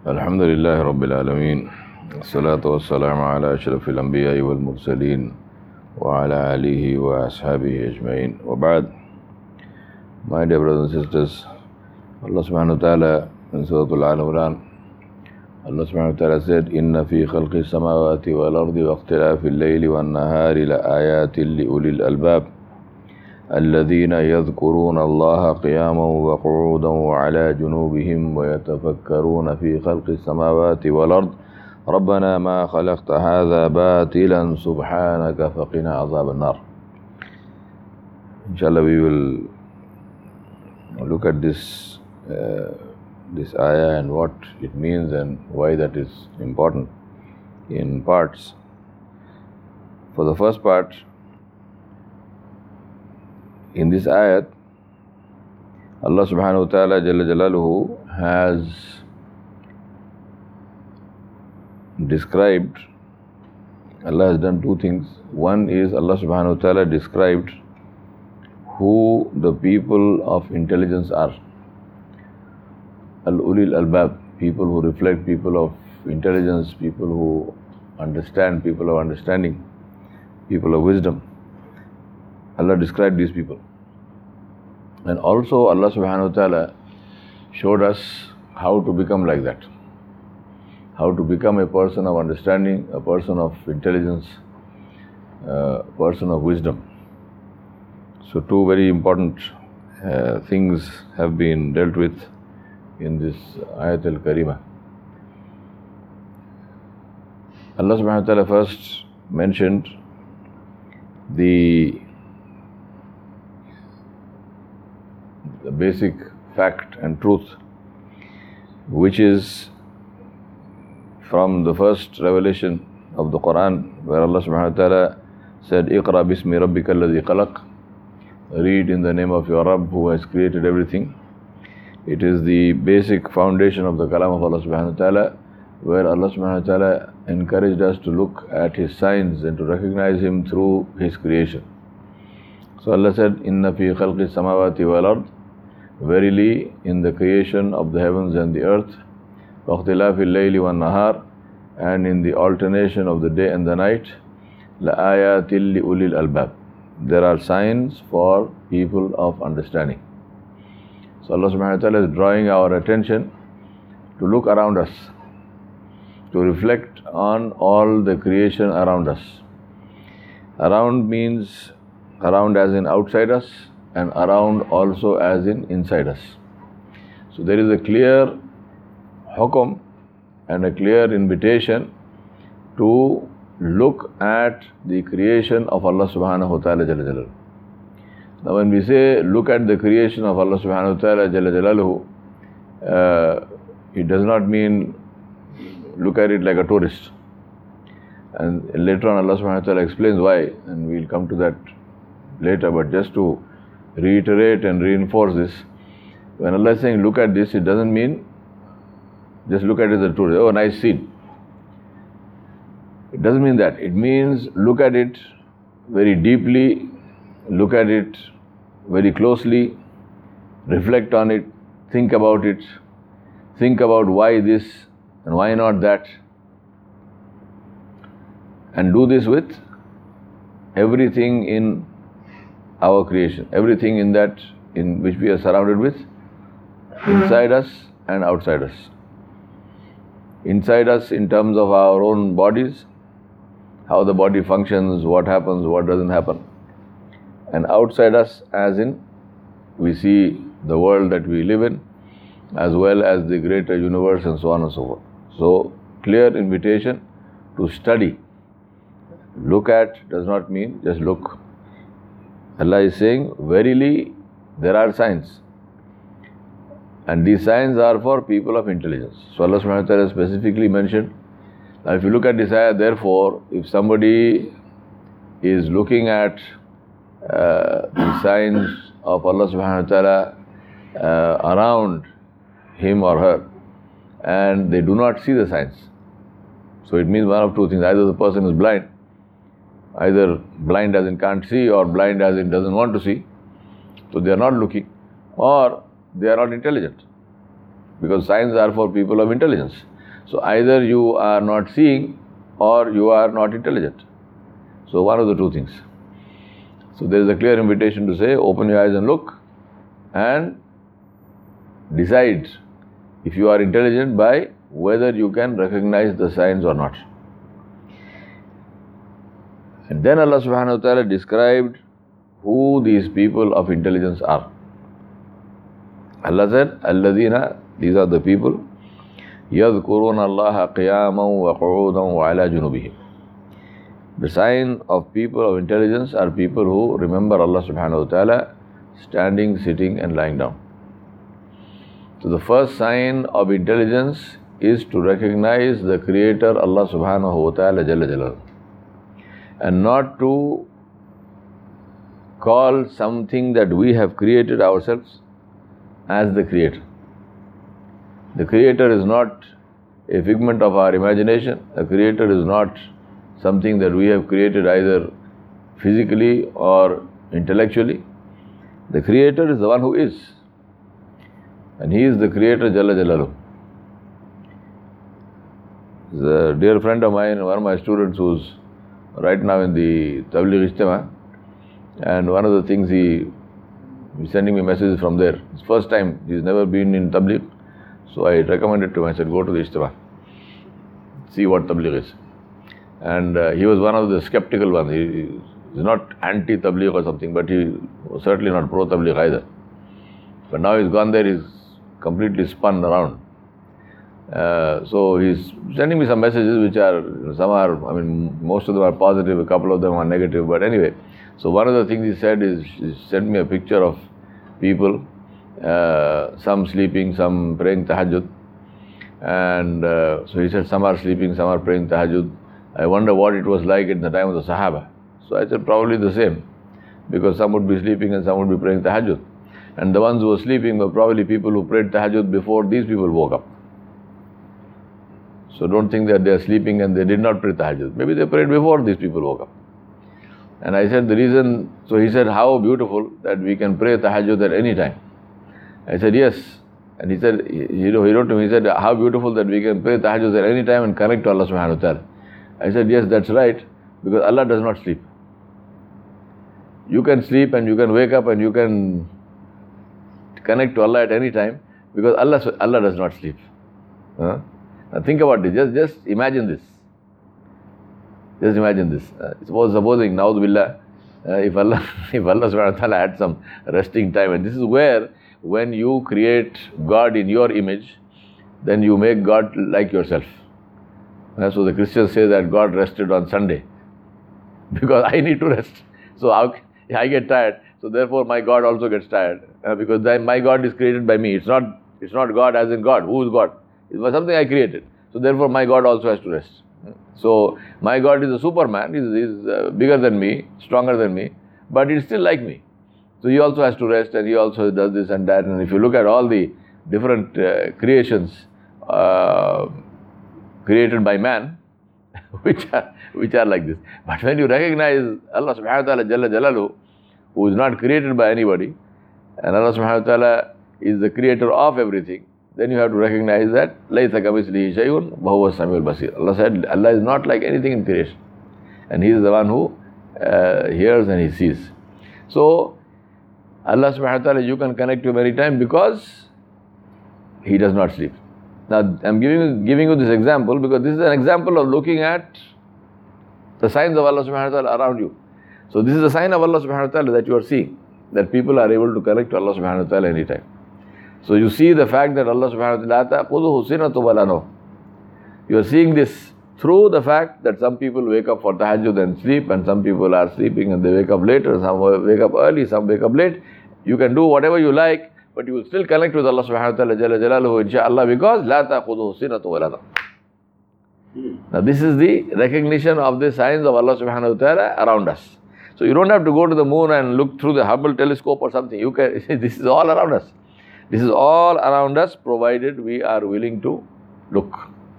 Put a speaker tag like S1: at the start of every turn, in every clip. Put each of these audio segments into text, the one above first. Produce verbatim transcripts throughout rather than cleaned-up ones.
S1: الحمد لله رب العالمين الصلاة والسلام على أشرف الأنبياء والمرسلين وعلى آله وأصحابه أجمعين وبعد. My dear brothers and sisters, Allah subhanahu wa ta'ala in Surah Al-Imran, Allah subhanahu wa ta'ala said, إِنَّ فِي خَلْقِ السَّمَاوَاتِ وَالْأَرْضِ وَاخْتِلَافِ اللَّيْلِ وَالنَّهَارِ لَآيَاتٍ لِأُولِي الْأَلْبَابِ الذين يذكرون الله قياما وقعودا وعلى جنوبهم ويتفكرون في خلق السماوات والأرض ربنا ما خلقت هذا باطلا سبحانك فقنا عذاب النار. Inshallah, we will look at this uh, this ayah and what it means and why that is important in parts. For the first part, in this ayat, Allah subhanahu wa ta'ala Jalla Jalaluhu has described, Allah has done two things. One is Allah subhanahu wa ta'ala described who the people of intelligence are. Al-Ulil Albab, people who reflect, people of intelligence, people who understand, people of understanding, people of wisdom. Allah described these people. And also Allah subhanahu wa ta'ala showed us how to become like that. How to become a person of understanding, a person of intelligence, a person of wisdom. So two very important uh, things have been dealt with in this Ayat al-Karimah. Allah subhanahu wa ta'ala first mentioned the the basic fact and truth, which is from the first revelation of the Quran, where Allah subhanahu wa ta'ala said, Iqra bismi rabbika alladhi khalaq, read in the name of your Rabb who has created everything. It is the basic foundation of the kalam of Allah subhanahu wa ta'ala, where Allah subhanahu wa ta'ala encouraged us to look at His signs and to recognize Him through His creation. So Allah said, Inna fi khalqi samawati wal ard, verily in the creation of the heavens and the earth, وَاخْتِلَافِ اللَّيْلِ وَالنَّهَارِ, and in the alternation of the day and the night, لَآيَاتٍ لِأُولِي الْأَلْبَابِ, there are signs for people of understanding. So Allah subhanahu wa ta'ala is drawing our attention to look around us, to reflect on all the creation around us. Around means around as in outside us, and around also as in inside us. So there is a clear hukum and a clear invitation to look at the creation of Allah subhanahu wa ta'ala Jalla Jalaluhu. Now when we say look at the creation of Allah subhanahu wa ta'ala Jalla Jalaluhu, uh, it does not mean look at it like a tourist. And later on Allah subhanahu wa ta'ala explains why, and we'll come to that later, but just to reiterate and reinforce this, when Allah is saying look at this, it doesn't mean just look at it as a tourist, oh nice scene. It doesn't mean that. It means look at it very deeply, look at it very closely, reflect on it, think about it, think about why this and why not that, and do this with everything in our creation, everything in that in which we are surrounded with, inside us and outside us. Inside us in terms of our own bodies, how the body functions, what happens, what doesn't happen. And outside us as in we see the world that we live in, as well as the greater universe and so on and so forth. So clear invitation to study. Look at does not mean just look. Allah is saying, verily there are signs. And these signs are for people of intelligence. So Allah subhanahu wa ta'ala specifically mentioned. Now if you look at this ayah, therefore, if somebody is looking at uh, the signs of Allah subhanahu wa ta'ala uh, around him or her, and they do not see the signs, so it means one of two things. Either the person is blind, either blind as in can't see, or blind as in doesn't want to see, so they are not looking, or they are not intelligent, because signs are for people of intelligence. So either you are not seeing or you are not intelligent. So one of the two things. So there is a clear invitation to say, open your eyes and look and decide if you are intelligent by whether you can recognize the signs or not. And then Allah subhanahu wa ta'ala described who these people of intelligence are. Allah said, Alladhina, these are the people, يَذْكُرُونَ اللَّهَ قِيَامًا وَقُعُودًا وَعَلَى جُنُوبِهِمْ. The sign of people of intelligence are people who remember Allah subhanahu wa ta'ala standing, sitting and lying down. So the first sign of intelligence is to recognize the Creator Allah subhanahu wa ta'ala Jalla Jalaluhu, and not to call something that we have created ourselves as the Creator. The Creator is not a figment of our imagination. The Creator is not something that we have created either physically or intellectually. The Creator is the one who is. And He is the Creator Jalla Jalaluhu. There's a dear friend of mine, one of my students who's right now in the Tabligh Ijtima, and one of the things he is sending me messages from there. It's first time, he's never been in Tabligh, so I recommended to him, I said, go to the Ijtima, see what Tabligh is. And uh, he was one of the skeptical ones. He is not anti-Tabligh or something, but he was certainly not pro-Tabligh either. But now he's gone there, he's completely spun around. Uh, so he's sending me some messages which are, some are, I mean, most of them are positive, a couple of them are negative, but anyway. So one of the things he said is, he sent me a picture of people, uh, some sleeping, some praying tahajjud. And uh, so he said, some are sleeping, some are praying tahajjud. I wonder what it was like in the time of the Sahaba. So I said, probably the same, because some would be sleeping and some would be praying tahajjud. And the ones who were sleeping were probably people who prayed tahajjud before these people woke up. So don't think that they are sleeping and they did not pray tahajjud. Maybe they prayed before these people woke up. And I said the reason, so he said, how beautiful that we can pray tahajjud at any time. I said, yes. And he said, you know, he wrote to me, he said, how beautiful that we can pray tahajjud at any time and connect to Allah subhanahu wa ta'ala. I said, yes, that's right, because Allah does not sleep. You can sleep and you can wake up and you can connect to Allah at any time, because Allah, Allah does not sleep. Huh? Now think about this, just, just imagine this. Just imagine this. Uh, suppose, supposing, na'udhu billah, uh, if Allah, if Allah subhanahu wa ta'ala had some resting time, and this is where, when you create God in your image, then you make God like yourself. Uh, so the Christians say that God rested on Sunday, because I need to rest. So how, I get tired, so therefore my God also gets tired, uh, because my God is created by me. It's not, it's not God as in God. Who is God? It was something I created. So therefore my God also has to rest. So my God is a superman, he's, he's uh, bigger than me, stronger than me, but he's still like me. So he also has to rest, and he also does this and that. And if you look at all the different uh, creations uh, created by man, which are, which are like this. But when you recognize Allah subhanahu wa ta'ala Jalla Jalaluhu, who is not created by anybody, and Allah subhanahu wa ta'ala is the creator of everything, then you have to recognize that لَيْسَ كَمِثْلِهِ شَيْءٌ وَهُوَ السَّمِيعُ الْبَصِيرُ. Allah said, Allah is not like anything in creation. And He is the one who uh, hears and He sees. So, Allah subhanahu wa ta'ala, you can connect to Him any time because He does not sleep. Now, I'm giving, giving you this example because this is an example of looking at the signs of Allah subhanahu wa ta'ala around you. So, this is a sign of Allah subhanahu wa ta'ala that you are seeing, that people are able to connect to Allah subhanahu wa ta'ala anytime. So you see the fact that Allah subhanahu wa ta'ala, you are seeing this through the fact that some people wake up for tahajjud and sleep, and some people are sleeping and they wake up later, some wake up early, some wake up late. You can do whatever you like, but you will still connect with Allah subhanahu wa ta'ala Jalla Jalaluhu, inshaAllah, because la ta'khudhuhu sinatun wa la nawm. Now this is the recognition of the signs of Allah subhanahu wa ta'ala around us. So you don't have to go to the moon and look through the Hubble telescope or something. You can, this is all around us. This is all around us, provided we are willing to look.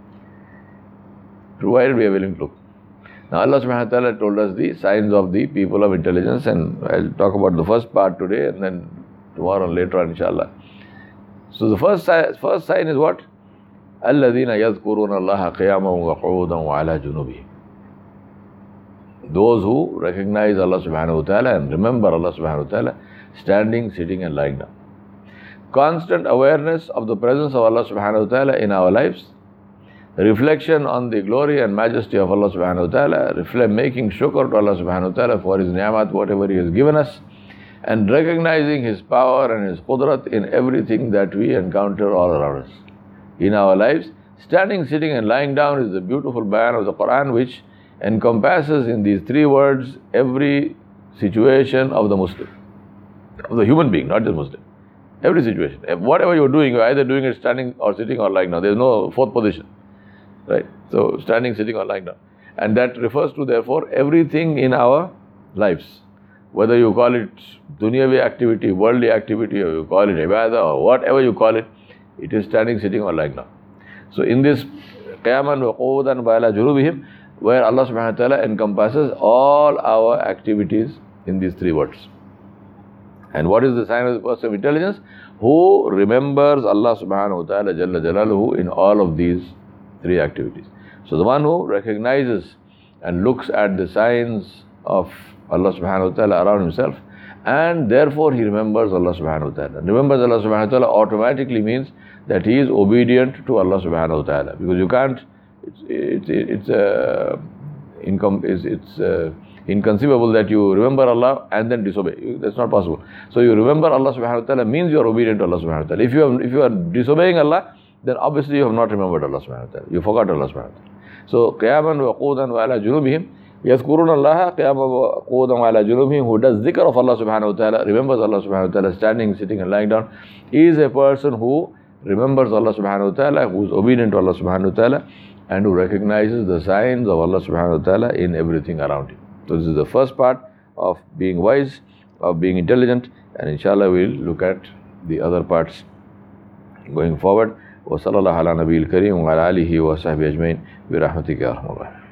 S1: Provided we are willing to look. Now Allah subhanahu wa ta'ala told us the signs of the people of intelligence, and I'll talk about the first part today and then tomorrow and later on inshallah. So the first, first sign is what? الَّذِينَ يَذْكُرُونَ اللَّهَ قِيَامًا وَقُعُودًا وَعَلَى جُنُوبِهِمْ. Those who recognize Allah subhanahu wa ta'ala and remember Allah subhanahu wa ta'ala standing, sitting and lying down. Constant awareness of the presence of Allah subhanahu wa ta'ala in our lives, reflection on the glory and majesty of Allah subhanahu wa ta'ala, reflect, making shukr to Allah subhanahu wa ta'ala for His ni'mat, whatever He has given us, and recognizing His power and His qudrat in everything that we encounter all around us. In our lives, standing, sitting and lying down is the beautiful bayan of the Quran, which encompasses in these three words every situation of the Muslim, of the human being, not the Muslim. Every situation. Whatever you're doing, you're either doing it standing or sitting or lying down. There's no fourth position. Right? So, standing, sitting or lying down. And that refers to, therefore, everything in our lives. Whether you call it dunyavi activity, worldly activity, or you call it ibadah, or whatever you call it, it is standing, sitting or lying down. So, in this qiyaman wa qu'udan wa ala junubihim, where Allah subhanahu wa ta'ala encompasses all our activities in these three words. And what is the sign of the person of intelligence? Who remembers Allah subhanahu wa ta'ala jalla jalaluhu in all of these three activities. So the one who recognizes and looks at the signs of Allah subhanahu wa ta'ala around himself, and therefore he remembers Allah subhanahu wa ta'ala. Remembers Allah subhanahu wa ta'ala automatically means that he is obedient to Allah subhanahu wa ta'ala. Because you can't, it's, it's, it's, uh, income, it's, it's uh, inconceivable that you remember Allah and then disobey. That's not possible. So you remember Allah subhanahu wa ta'ala means you are obedient to Allah subhanahu wa ta'ala. If you, have, if you are disobeying Allah, then obviously you have not remembered Allah subhanahu wa ta'ala. You forgot Allah subhanahu wa ta'ala. So, qiyaman wa qu'udan wa ala junubihim, yadhkuruna Allah qiyaman wa qu'udan wa ala junubihim, who does dhikr of Allah subhanahu wa ta'ala, remembers Allah subhanahu wa ta'ala standing, sitting and lying down, is a person who remembers Allah subhanahu wa ta'ala, who is obedient to Allah subhanahu wa ta'ala, and who recognizes the signs of Allah subhanahu wa ta'ala in everything around him. So this is the first part of being wise, of being intelligent, and inshallah we'll look at the other parts going forward. وصلى الله على نبي الكريم وعلى آله وصحبه أجمعين برحمتك يا أرحم الراحمين.